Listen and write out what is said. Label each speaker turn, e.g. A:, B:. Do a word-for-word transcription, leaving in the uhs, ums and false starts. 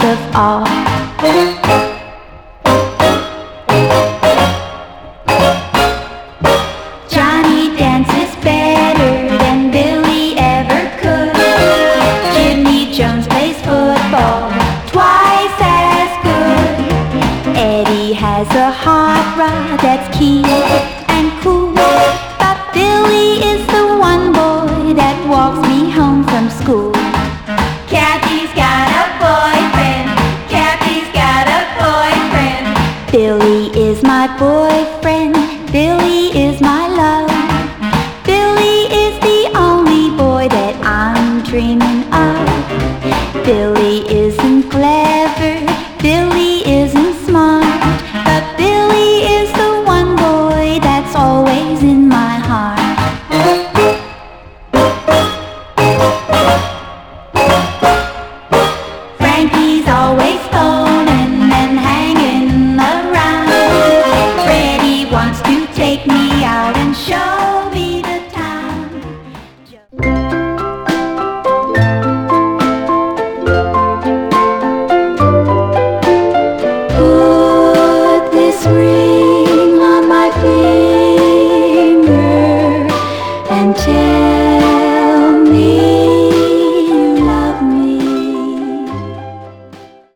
A: of all. Johnny dances better than Billy ever could. Jimmy Jones plays football twice as good. Eddie has a hot rod that's cute and cool, but Billy is the one boy that walks me home from school. Kathy's got a boyfriend, Kathy's got a boyfriend. Billy is my boyfriend, Billy is my love. Billy is the only boy that I'm dreaming of. Billy isn't clever, Billy isn't smart, but Billy is the one boy that's always in my heart. Frankie's always